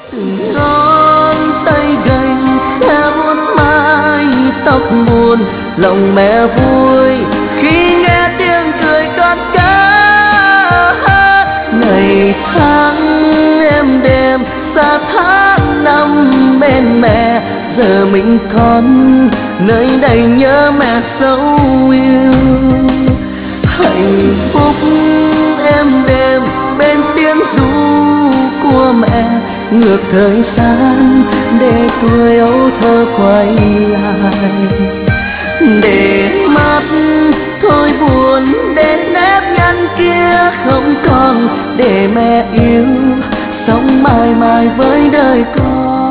Từng ngón tay gầy khẽ vuốt mái tóc buồn, lòng mẹ vui khi nghe tiếng cười con cá hát. Ngày tháng êm đềm xa tháng năm bên mẹ, giờ mình con nơi đây nhớ mẹ dấu yêu. Hạnh phúc êm đềm bên tiếng ru của mẹ, ngược thời gian để tuổi ấu thơ quay lại. Để mắt thôi buồn, để nếp nhăn kia không còn, để mẹ yêu sống mãi mãi với đời con.